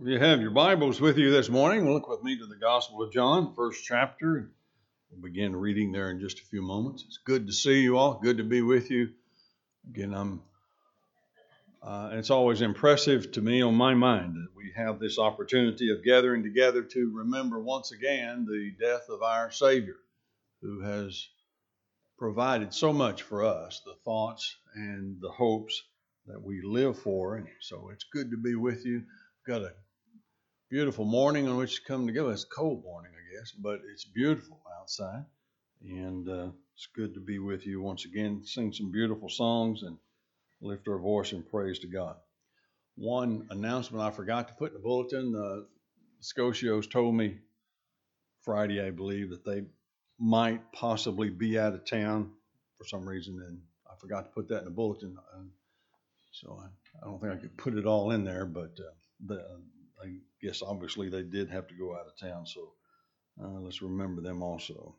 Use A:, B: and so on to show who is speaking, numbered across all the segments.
A: If you have your Bibles with you this morning, look with me to the Gospel of John, first chapter. We'll begin reading there in just a few moments. It's good to see you all. Good to be with you. Again, it's always impressive to me on my mind that we have this opportunity of gathering together to remember once again the death of our Savior, who has provided so much for us, the thoughts and the hopes that we live for. And so it's good to be with you. We've got a beautiful morning on which to come together. It's a cold morning, I guess, but it's beautiful outside. And it's good to be with you once again, sing some beautiful songs and lift our voice in praise to God. One announcement I forgot to put in the bulletin, the Scotios told me Friday, I believe, that they might possibly be out of town for some reason, and I forgot to put that in the bulletin. So I don't think I could put it all in there, but I guess obviously they did have to go out of town, so let's remember them also.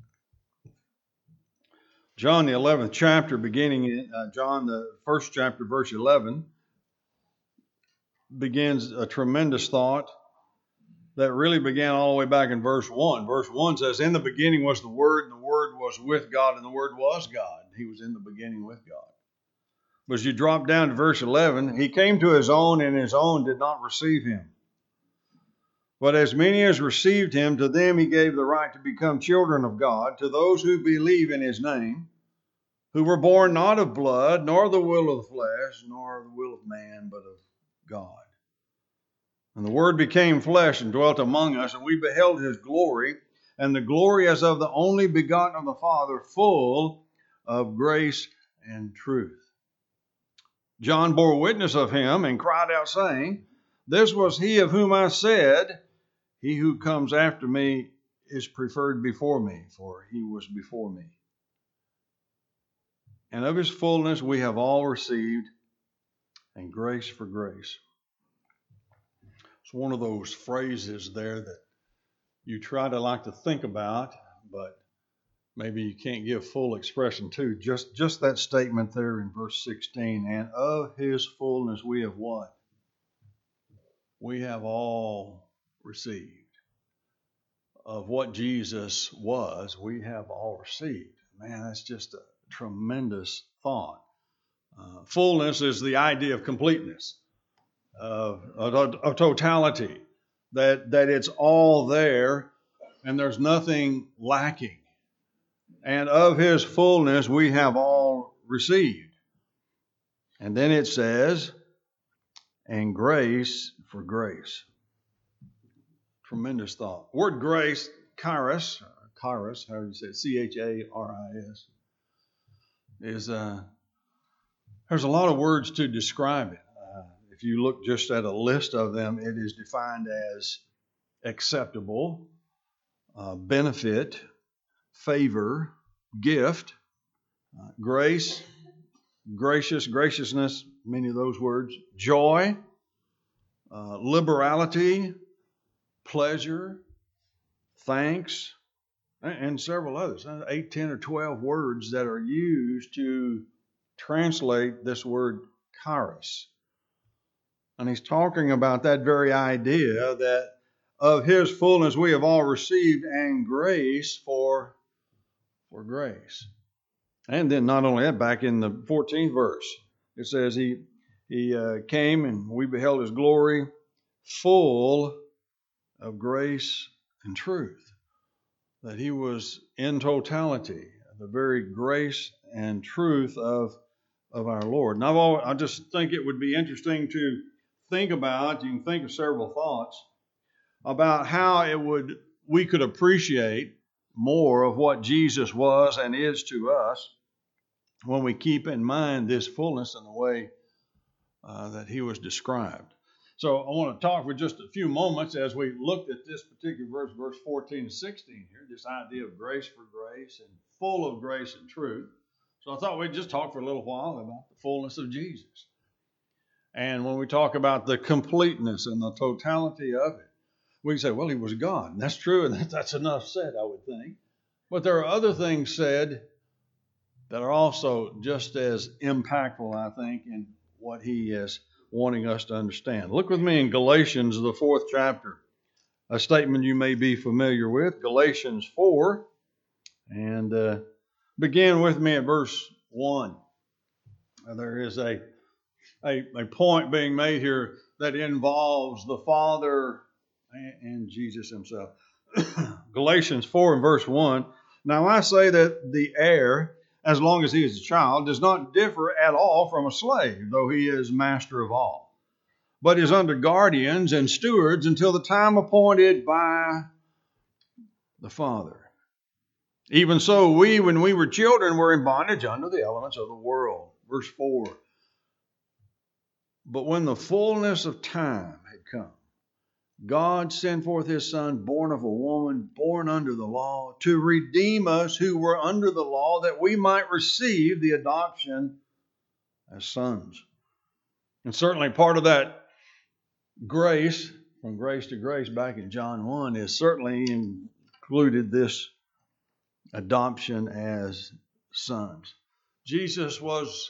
A: John, the 11th chapter, beginning in John, the first chapter, verse 11, begins a tremendous thought that really began all the way back in verse 1. Verse 1 says, "In the beginning was the Word, and the Word was with God, and the Word was God." He was in the beginning with God. But as you drop down to verse 11, "He came to his own, and his own did not receive him. But as many as received him, to them he gave the right to become children of God, to those who believe in his name, who were born not of blood, nor the will of the flesh, nor the will of man, but of God. And the Word became flesh and dwelt among us, and we beheld his glory, and the glory as of the only begotten of the Father, full of grace and truth. John bore witness of him and cried out, saying, This was he of whom I said, He who comes after me is preferred before me, for he was before me. And of his fullness we have all received, and grace for grace." It's one of those phrases there that you try to like to think about, but maybe you can't give full expression to. Just that statement there in verse 16, "And of his fullness we have what? We have all received." Of what Jesus was, we have all received. Man, that's just a tremendous thought. Fullness is the idea of completeness, of totality, that it's all there and there's nothing lacking. And of his fullness we have all received. And then it says, and grace for grace. Tremendous thought. Word grace, charis, how do you say it? C-H-A-R-I-S, is there's a lot of words to describe it. If you look just at a list of them, it is defined as acceptable, benefit, favor, gift, grace, graciousness, many of those words, joy, liberality, pleasure, thanks, and several others. 8, 10, or 12 words that are used to translate this word charis. And he's talking about that very idea that of his fullness we have all received, and grace for grace. And then not only that, back in the 14th verse, it says he came and we beheld his glory, full of grace and truth. That he was in totality, the very grace and truth of our Lord. And I just think it would be interesting to think about, you can think of several thoughts, about how we could appreciate more of what Jesus was and is to us when we keep in mind this fullness in the way that he was described. So I want to talk for just a few moments as we looked at this particular verse 14 and 16 here, this idea of grace for grace and full of grace and truth. So I thought we'd just talk for a little while about the fullness of Jesus. And when we talk about the completeness and the totality of it, we can say, well, he was God. And that's true, and that's enough said, I would think. But there are other things said that are also just as impactful, I think, in what he has wanting us to understand. Look with me in Galatians, the 4th chapter, a statement you may be familiar with, Galatians 4, and begin with me at verse 1. There is a point being made here that involves the Father and Jesus himself. Galatians 4 and verse 1. Now I say that the heir, as long as he is a child, does not differ at all from a slave, though he is master of all, but is under guardians and stewards until the time appointed by the Father. Even so, we, when we were children, were in bondage under the elements of the world. Verse 4. But when the fullness of time had come, God sent forth his Son, born of a woman, born under the law, to redeem us who were under the law, that we might receive the adoption as sons. And certainly part of that grace, from grace to grace back in John 1, is certainly included this adoption as sons. Jesus was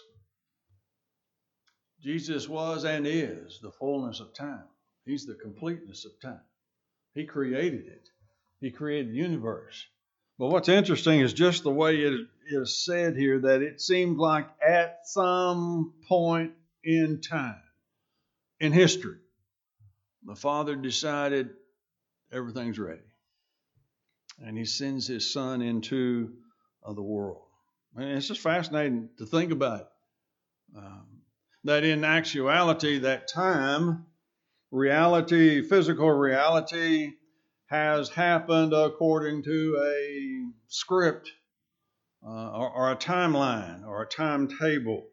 A: and is the fullness of time. He's the completeness of time. He created it. He created the universe. But what's interesting is just the way it is said here, that it seemed like at some point in time, in history, the Father decided everything's ready. And he sends his Son into the world. And it's just fascinating to think about that in actuality, that time, reality, physical reality, has happened according to a script or a timeline or a timetable.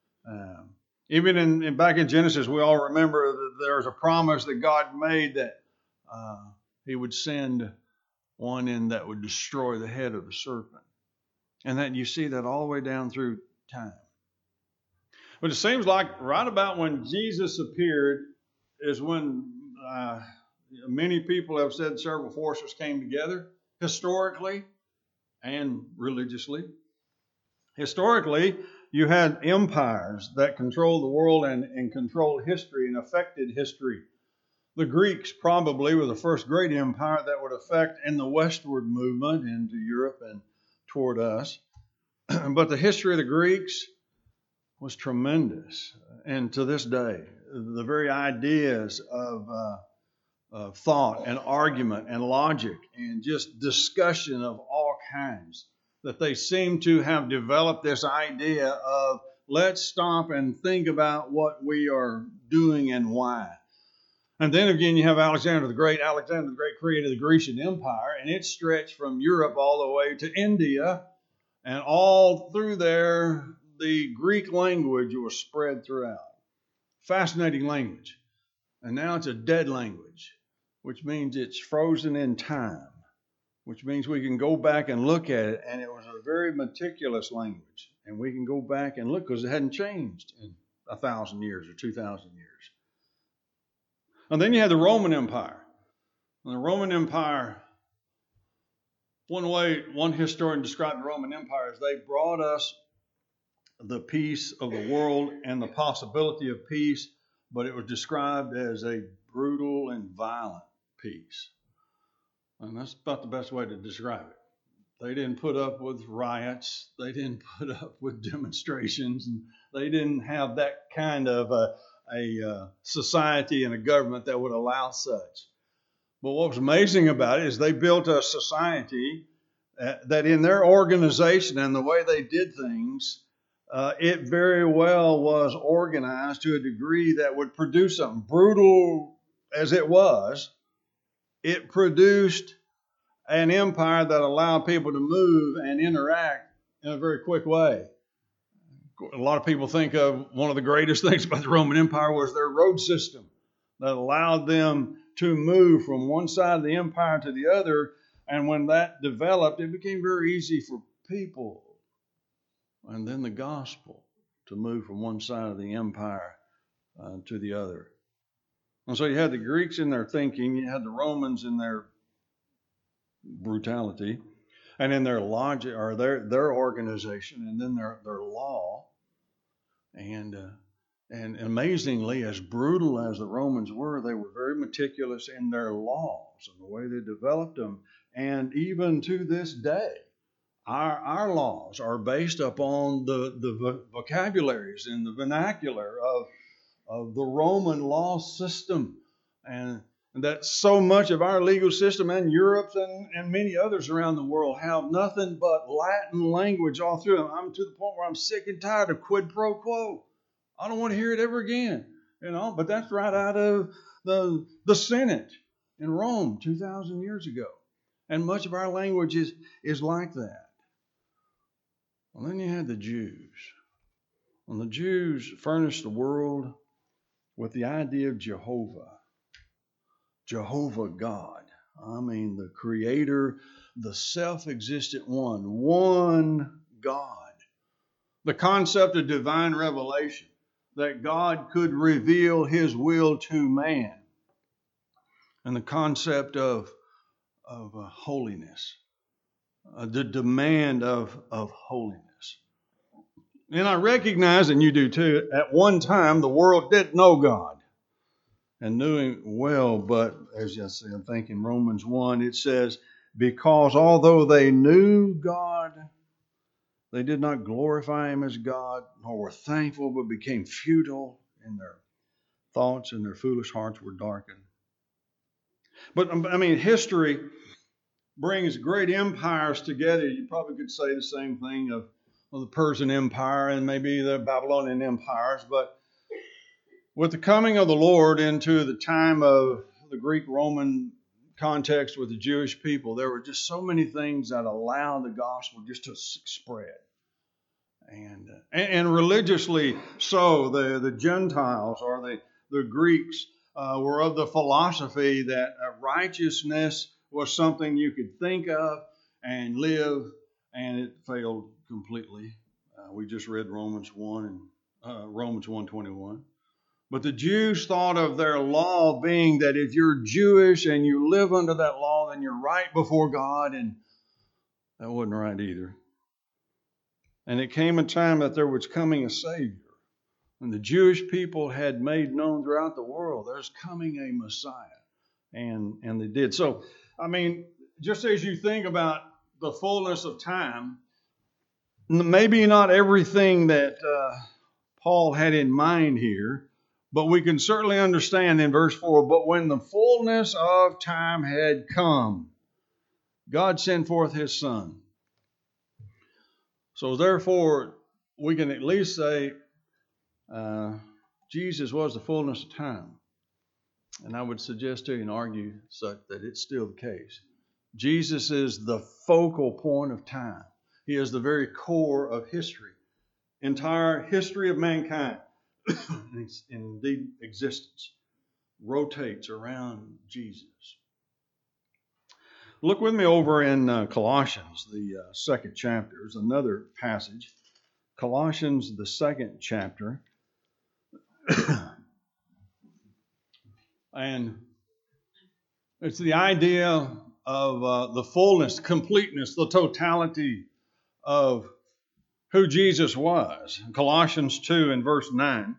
A: Even back in Genesis, we all remember that there's a promise that God made that he would send one in that would destroy the head of the serpent. And that you see that all the way down through time. But it seems like right about when Jesus appeared is when many people have said several forces came together, historically and religiously. Historically, you had empires that controlled the world and controlled history and affected history. The Greeks probably were the first great empire that would affect in the westward movement into Europe and toward us. But the history of the Greeks was tremendous. And to this day, the very ideas of thought and argument and logic and just discussion of all kinds, that they seem to have developed this idea of let's stop and think about what we are doing and why. And then again, you have Alexander the Great. Alexander the Great created the Grecian Empire, and it stretched from Europe all the way to India. And all through there, the Greek language was spread throughout. Fascinating language. And now it's a dead language, which means it's frozen in time, which means we can go back and look at it, and it was a very meticulous language. And we can go back and look because it hadn't changed in 1,000 years or 2,000 years. And then you had the Roman Empire. And the Roman Empire, one historian described the Roman Empire as they brought us the peace of the world and the possibility of peace, but it was described as a brutal and violent peace. And that's about the best way to describe it. They didn't put up with riots. They didn't put up with demonstrations. And they didn't have that kind of a society and a government that would allow such. But what was amazing about it is they built a society that in their organization and the way they did things, it very well was organized to a degree that would produce something. Brutal as it was, it produced an empire that allowed people to move and interact in a very quick way. A lot of people think of one of the greatest things about the Roman Empire was their road system that allowed them to move from one side of the empire to the other. And when that developed, it became very easy for people and then the gospel to move from one side of the empire to the other. And so you had the Greeks in their thinking, you had the Romans in their brutality, and in their logic or their organization, and then their law. And And amazingly, as brutal as the Romans were, they were very meticulous in their laws and the way they developed them. And even to this day, our laws are based upon the vocabularies and the vernacular of the Roman law system. And that so much of our legal system and Europe's and many others around the world have nothing but Latin language all through them. I'm to the point where I'm sick and tired of quid pro quo. I don't want to hear it ever again, but that's right out of the Senate in Rome 2,000 years ago. And much of our language is like that. Well, then you had the Jews. And the Jews furnished the world with the idea of Jehovah God. I mean, the creator, the self-existent one God. The concept of divine revelation, that God could reveal his will to man. And the concept of holiness, the demand of holiness. And I recognize, and you do too, at one time the world didn't know God and knew him well, but as I say, I'm thinking Romans 1, it says, because although they knew God, they did not glorify him as God, nor were thankful, but became futile in their thoughts, and their foolish hearts were darkened. But I mean, history brings great empires together. You probably could say the same thing of the Persian Empire and maybe the Babylonian empires. But with the coming of the Lord into the time of the Greek-Roman context with the Jewish people, there were just so many things that allowed the gospel just to spread. And religiously so, the Gentiles or the Greeks were of the philosophy that righteousness was something you could think of and live, and it failed completely. We just read Romans 1 and Romans 1:21. But the Jews thought of their law being that if you're Jewish and you live under that law, then you're right before God, and that wasn't right either. And it came a time that there was coming a Savior. And the Jewish people had made known throughout the world, there's coming a Messiah. And they did. So, I mean, just as you think about the fullness of time, maybe not everything that Paul had in mind here, but we can certainly understand in verse 4, but when the fullness of time had come, God sent forth his Son. So therefore, we can at least say Jesus was the fullness of time. And I would suggest to you and argue such that it's still the case. Jesus is the focal point of time. He is the very core of history. Entire history of mankind, and indeed existence, rotates around Jesus. Look with me over in Colossians, the second chapter. There's another passage. Colossians, the second chapter. And it's the idea of the fullness, completeness, the totality of who Jesus was. Colossians 2 and verse 9.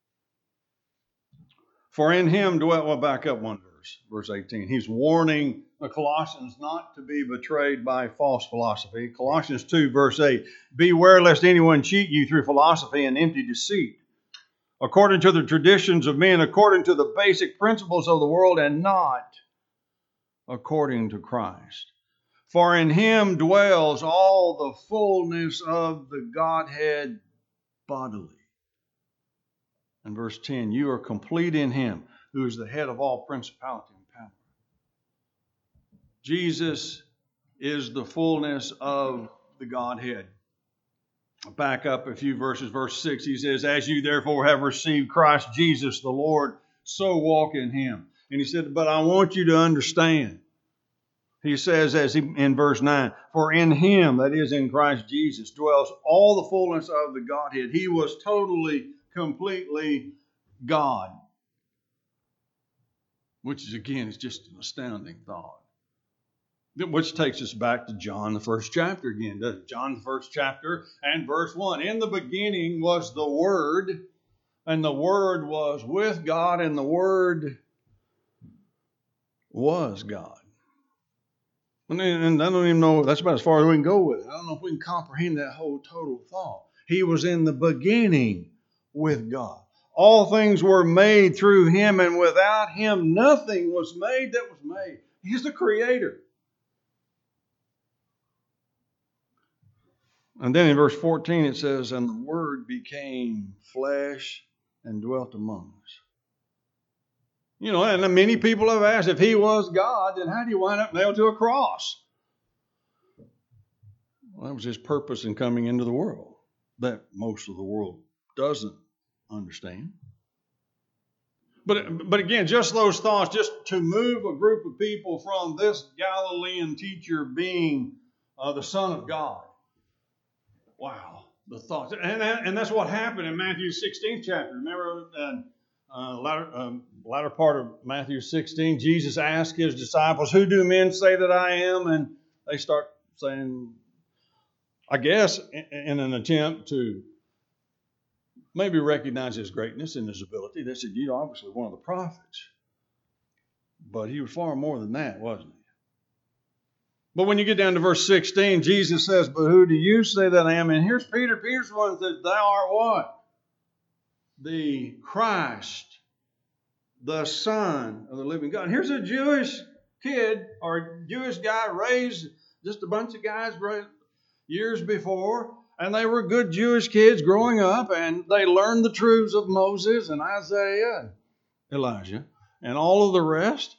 A: For in him dwelt, well, back up one verse 18. He's warning the Colossians not to be betrayed by false philosophy. Colossians 2 verse 8. Beware lest anyone cheat you through philosophy and empty deceit, according to the traditions of men, according to the basic principles of the world, and not according to Christ. For in him dwells all the fullness of the Godhead bodily. And verse 10, you are complete in him, who is the head of all principality and power. Jesus is the fullness of the Godhead. Back up a few verses. Verse 6, he says, as you therefore have received Christ Jesus the Lord, so walk in him. And he said, but I want you to understand. He says in verse 9, for in him, that is in Christ Jesus, dwells all the fullness of the Godhead. He was totally, completely God. Which is, again, is just an astounding thought. Which takes us back to John, the first chapter again. John, the first chapter and verse 1. In the beginning was the Word, And the Word was with God, and the Word was God. And I don't even know, that's about as far as we can go with it. I don't know if we can comprehend that whole total thought. He was in the beginning with God. All things were made through Him, and without Him nothing was made that was made. He's the Creator. And then in verse 14 it says, and the Word became flesh and dwelt among us. You know, and many people have asked, if He was God, then how do you wind up nailed to a cross? Well, that was His purpose in coming into the world that most of the world doesn't understand. But again, just those thoughts, just to move a group of people from this Galilean teacher being the Son of God. Wow, the thoughts. And that's what happened in Matthew 16th chapter. Remember, latter part of Matthew 16, Jesus asked His disciples, who do men say that I am? And they start saying, I guess, in an attempt to maybe recognize His greatness and His ability. They said, you're obviously one of the prophets. But He was far more than that, wasn't He? But when you get down to verse 16, Jesus says, but who do you say that I am? And here's Peter. Peter's the one that says, thou art what? The Christ, the Son of the living God. And here's a Jewish kid or a Jewish guy raised, just a bunch of guys years before, and they were good Jewish kids growing up, and they learned the truths of Moses and Isaiah and Elijah and all of the rest.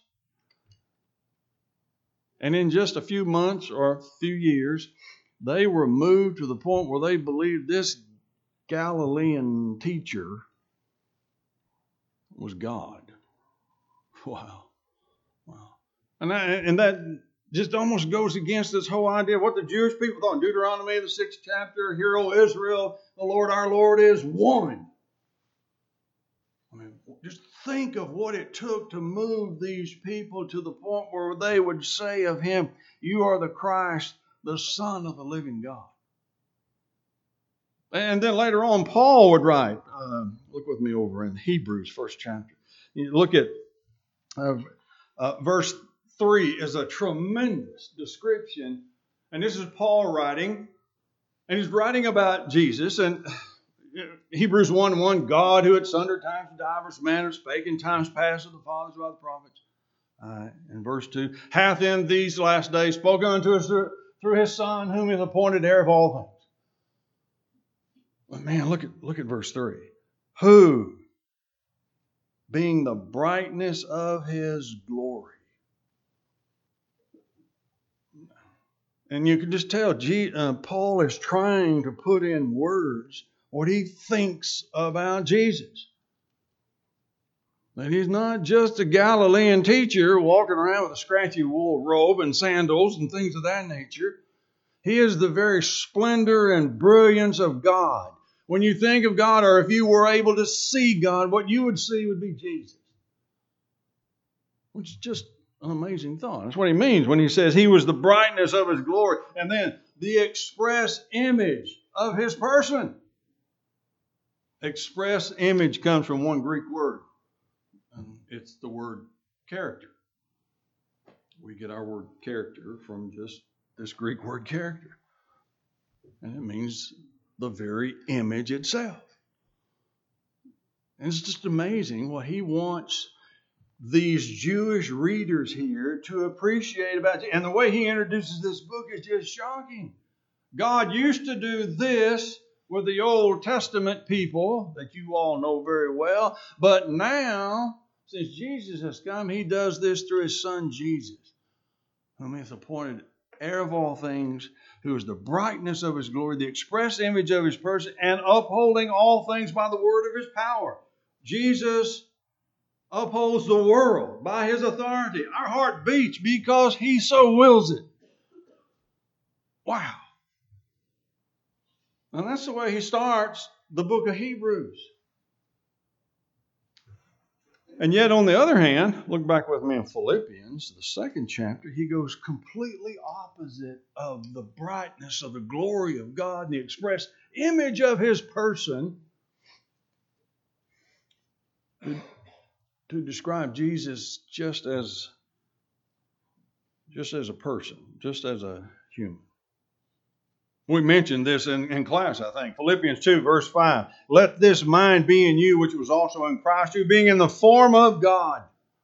A: And in just a few months or a few years, they were moved to the point where they believed this Galilean teacher was God. Wow. And that just almost goes against this whole idea of what the Jewish people thought. In Deuteronomy, the 6th chapter, hear, O Israel, the Lord our Lord is one. I mean, just think of what it took to move these people to the point where they would say of Him, you are the Christ, the Son of the living God. And then later on, Paul would write, look with me over in Hebrews, 1st chapter. You look at verse 3 is a tremendous description. And this is Paul writing. And he's writing about Jesus. And Hebrews 1:1, God who at sundry times and divers manners spake in times past to the fathers by the prophets. In verse 2, hath in these last days spoken unto us through His Son, whom He hath appointed heir of all things. But man, look at verse 3. Who, being the brightness of His glory. And you can just tell Paul is trying to put in words what he thinks about Jesus. That He's not just a Galilean teacher walking around with a scratchy wool robe and sandals and things of that nature. He is the very splendor and brilliance of God. When you think of God, or if you were able to see God, what you would see would be Jesus. Which is just an amazing thought. That's what he means when he says He was the brightness of His glory. And then the express image of His person. Express image comes from one Greek word. And it's the word character. We get our word character from just this Greek word character. And it means the very image itself. And it's just amazing what he wants these Jewish readers here to appreciate about it. And the way he introduces this book is just shocking. God used to do this with the Old Testament people that you all know very well. But now, since Jesus has come, He does this through His Son Jesus, whom He hath appointed heir of all things, who is the brightness of His glory, the express image of His person, and upholding all things by the word of His power. Jesus upholds the world by His authority. Our heart beats because He so wills it. Wow. And that's the way he starts the book of Hebrews. And yet, on the other hand, look back with me in Philippians, the 2nd chapter, he goes completely opposite of the brightness of the glory of God and the express image of His person. to describe Jesus just as a person, just as a human. We mentioned this in class, I think. Philippians 2, verse 5. Let this mind be in you, which was also in Christ, who being in the form of God.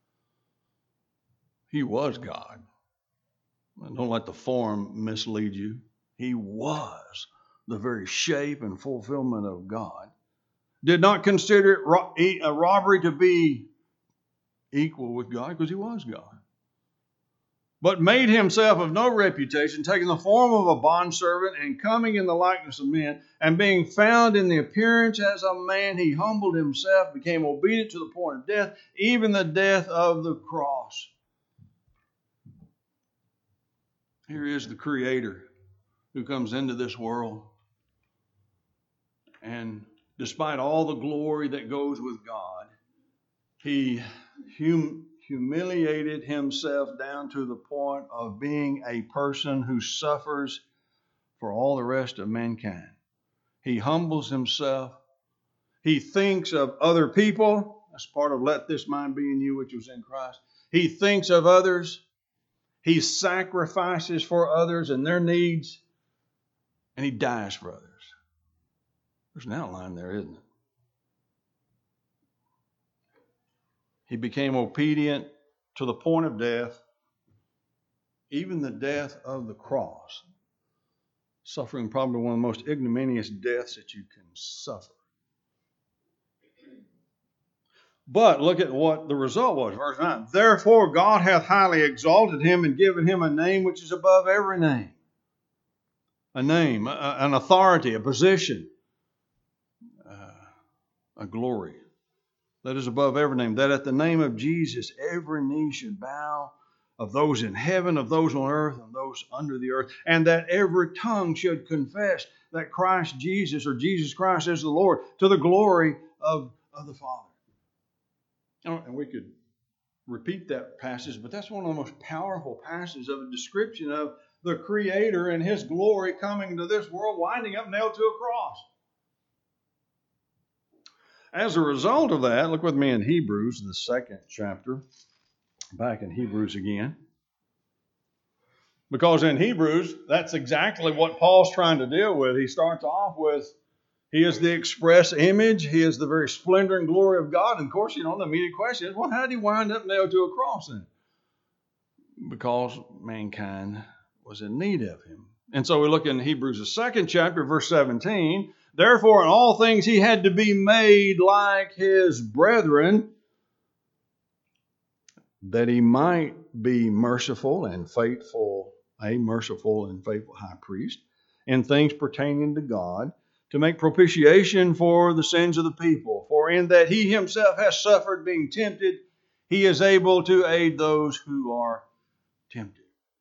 A: He was God. Don't let the form mislead you. He was the very shape and fulfillment of God. Did not consider it a robbery to be equal with God, because he was God. But made himself of no reputation, taking the form of a bondservant and coming in the likeness of men, and being found in the appearance as a man, he humbled himself, became obedient to the point of death, even the death of the cross. Here is the Creator who comes into this world, and despite all the glory that goes with God, he humiliated himself down to the point of being a person who suffers for all the rest of mankind. He humbles himself. He thinks of other people. That's part of let this mind be in you, which was in Christ. He thinks of others. He sacrifices for others and their needs. And he dies for others. There's an outline there, isn't it? He became obedient to the point of death, even the death of the cross, suffering probably one of the most ignominious deaths that you can suffer. But look at what the result was, verse 9. Therefore God hath highly exalted him and given him a name which is above every name. A name, an authority, a position, a glory that is above every name, that at the name of Jesus every knee should bow, of those in heaven, of those on earth, and those under the earth, and that every tongue should confess that Christ Jesus, or Jesus Christ, is the Lord, to the glory of the Father. And we could repeat that passage, but that's one of the most powerful passages of a description of the Creator and his glory coming to this world, winding up nailed to a cross. As a result of that, look with me in Hebrews, the 2nd chapter. Back in Hebrews again. Because in Hebrews, that's exactly what Paul's trying to deal with. He starts off with, he is the express image. He is the very splendor and glory of God. And of course, the immediate question is, well, how did he wind up nailed to a cross then? Because mankind was in need of him. And so we look in Hebrews, the 2nd chapter, verse 17. Therefore, in all things he had to be made like his brethren, that he might be merciful and faithful, a merciful and faithful high priest, in things pertaining to God, to make propitiation for the sins of the people. For in that he himself has suffered being tempted, he is able to aid those who are tempted.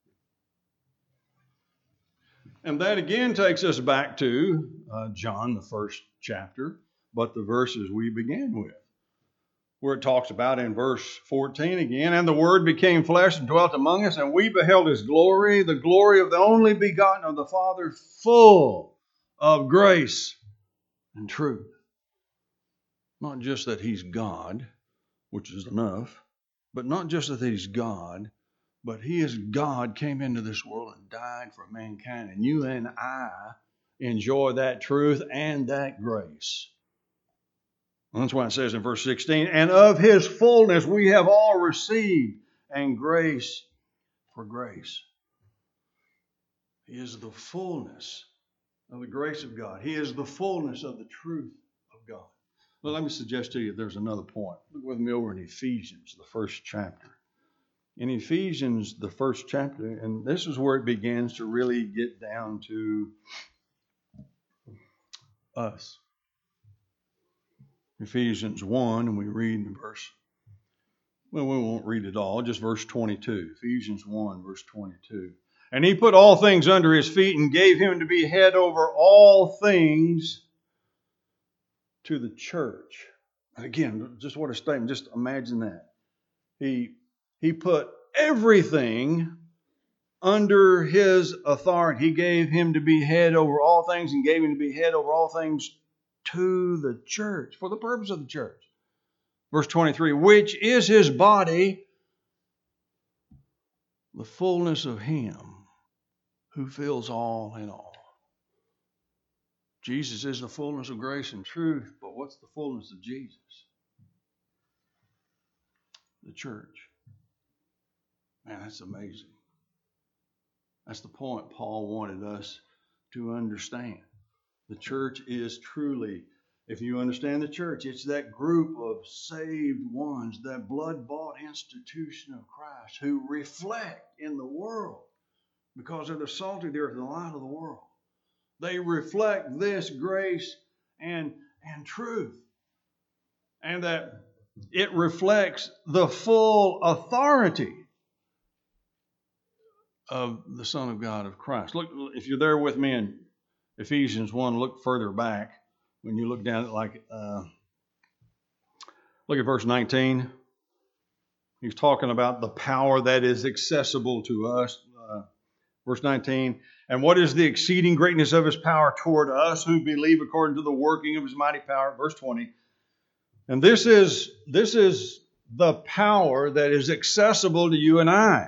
A: And that again takes us back to John, the 1st chapter, but the verses we began with, where it talks about in verse 14 again, and the Word became flesh and dwelt among us, and we beheld his glory, the glory of the only begotten of the Father, full of grace and truth. Not just that he's God, which is enough, but not just that he's God, but he is God, came into this world and died for mankind. And you and I enjoy that truth and that grace. And that's why it says in verse 16, and of his fullness we have all received, and grace for grace. He is the fullness of the grace of God. He is the fullness of the truth of God. Well, let me suggest to you there's another point. Look with me over in Ephesians, the 1st chapter. In Ephesians, the 1st chapter, and this is where it begins to really get down to us. Ephesians 1, and we read the verse. Well, we won't read it all, just verse 22. Ephesians 1, verse 22. And he put all things under his feet and gave him to be head over all things to the church. And again, just what a statement. Just imagine that. He put everything under his authority. He gave him to be head over all things and gave him to be head over all things to the church, for the purpose of the church. Verse 23, which is his body, the fullness of him who fills all in all. Jesus is the fullness of grace and truth, but what's the fullness of Jesus? The church. Man, that's amazing. That's the point Paul wanted us to understand. The church is truly, if you understand the church, it's that group of saved ones, that blood-bought institution of Christ who reflect in the world because they're the salt of the earth and the light of the world. They reflect this grace and truth. And that it reflects the full authority of the Son of God, of Christ. Look, if you're there with me in Ephesians 1, look further back. When you look down at look at verse 19. He's talking about the power that is accessible to us. Verse 19, and what is the exceeding greatness of his power toward us who believe according to the working of his mighty power? Verse 20, and this is the power that is accessible to you and I.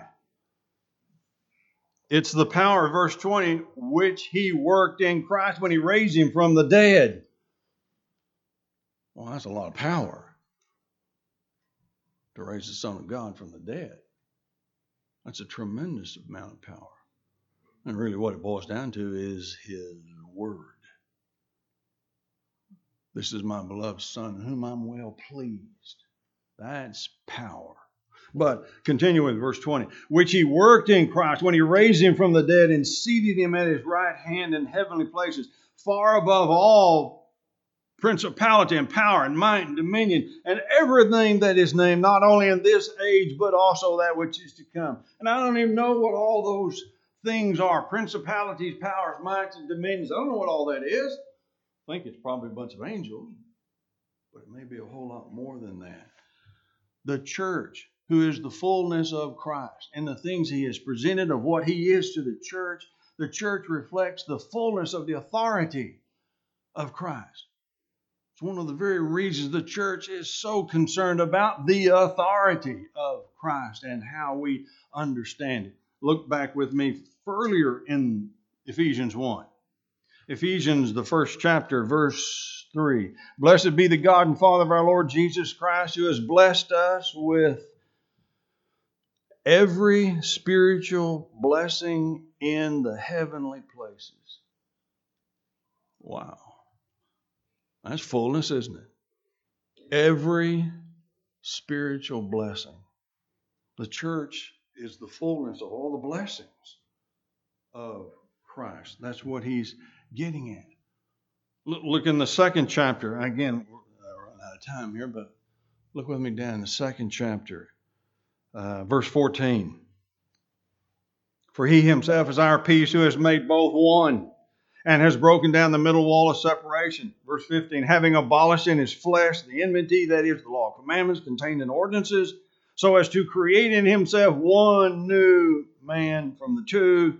A: It's the power, verse 20, which he worked in Christ when he raised him from the dead. Well, that's a lot of power to raise the Son of God from the dead. That's a tremendous amount of power. And really what it boils down to is his word. This is my beloved Son, in whom I'm well pleased. That's power. But continue with verse 20. Which he worked in Christ when he raised him from the dead and seated him at his right hand in heavenly places, far above all principality and power and might and dominion and everything that is named, not only in this age, but also that which is to come. And I don't even know what all those things are. Principalities, powers, mights, and dominions. I don't know what all that is. I think it's probably a bunch of angels, but it may be a whole lot more than that. The church, who is the fullness of Christ, and the things he has presented of what he is to the church reflects the fullness of the authority of Christ. It's one of the very reasons the church is so concerned about the authority of Christ and how we understand it. Look back with me earlier in Ephesians 1. Ephesians, the first chapter, verse 3. Blessed be the God and Father of our Lord Jesus Christ, who has blessed us with every spiritual blessing in the heavenly places. Wow. That's fullness, isn't it? Every spiritual blessing. The church is the fullness of all the blessings of Christ. That's what he's getting at. Look in the second chapter. Again, we're running out of time here, but look with me down in the second chapter, verse 14. For he himself is our peace, who has made both one and has broken down the middle wall of separation. Verse 15, having abolished in his flesh the enmity, that is the law of commandments contained in ordinances, so as to create in himself one new man from the two,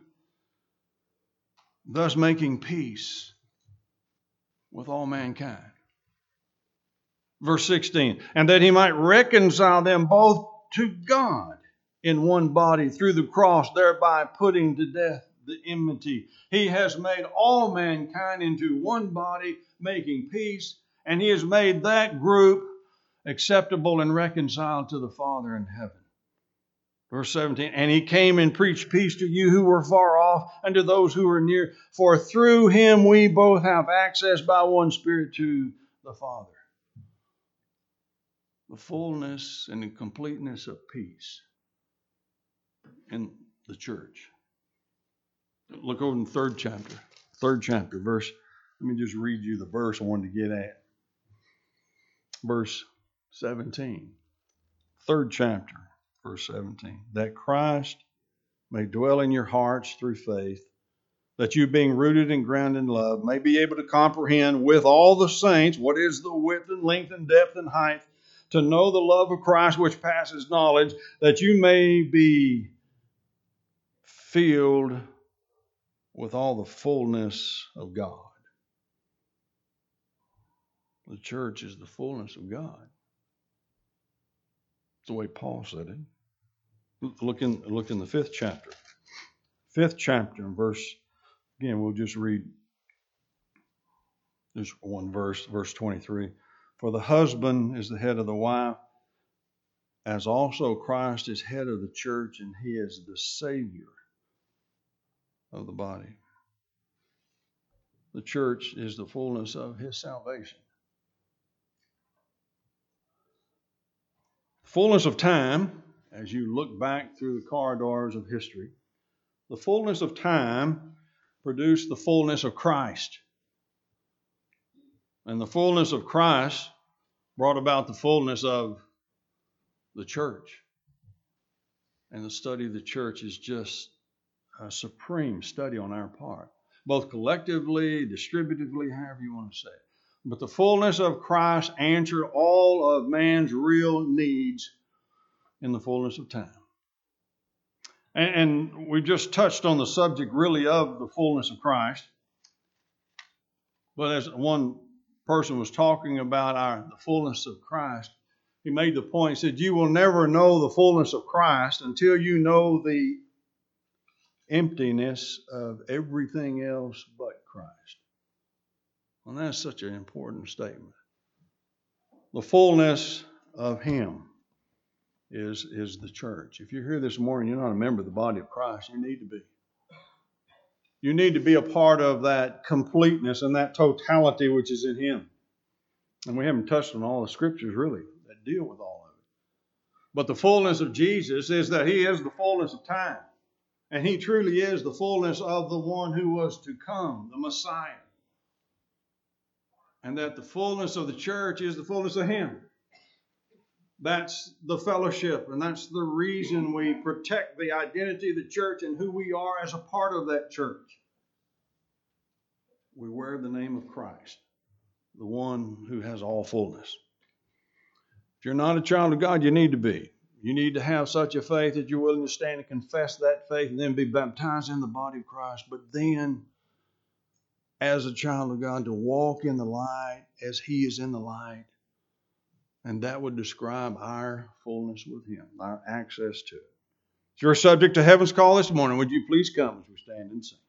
A: thus making peace with all mankind. Verse 16, and that he might reconcile them both to God in one body through the cross, thereby putting to death the enmity. He has made all mankind into one body, making peace, and he has made that group acceptable and reconciled to the Father in heaven. Verse 17, and he came and preached peace to you who were far off and to those who were near, for through him we both have access by one Spirit to the Father. The fullness and the completeness of peace in the church. Look over in the third chapter, verse. Let me just read you the verse I wanted to get at. Verse 17. Third chapter, verse 17. That Christ may dwell in your hearts through faith, that you being rooted and grounded in love may be able to comprehend with all the saints what is the width and length and depth and height, to know the love of Christ which passes knowledge, that you may be filled with all the fullness of God. The church is the fullness of God. the way Paul said it. Look in the 5th chapter. 5th chapter and verse, again, we'll just read just one verse 23. For the husband is the head of the wife, as also Christ is head of the church, and he is the Savior of the body. The church is the fullness of his salvation. Fullness of time, as you look back through the corridors of history, the fullness of time produced the fullness of Christ. And the fullness of Christ brought about the fullness of the church. And the study of the church is just a supreme study on our part, both collectively, distributively, however you want to say it. But the fullness of Christ answered all of man's real needs in the fullness of time. And we just touched on the subject really of the fullness of Christ. But as one person was talking about the fullness of Christ, he made the point, he said, you will never know the fullness of Christ until you know the emptiness of everything else but Christ. And that's such an important statement. The fullness of Him is the church. If you're here this morning, you're not a member of the body of Christ, you need to be. You need to be a part of that completeness and that totality which is in Him. And we haven't touched on all the scriptures really that deal with all of it. But the fullness of Jesus is that He is the fullness of time. And He truly is the fullness of the one who was to come, the Messiah. And that the fullness of the church is the fullness of Him. That's the fellowship, and that's the reason we protect the identity of the church and who we are as a part of that church. We wear the name of Christ, the one who has all fullness. If you're not a child of God, you need to be. You need to have such a faith that you're willing to stand and confess that faith and then be baptized in the body of Christ. But then, as a child of God, to walk in the light as He is in the light. And that would describe our fullness with Him, our access to it. If you're subject to heaven's call this morning, would you please come as we stand and sing?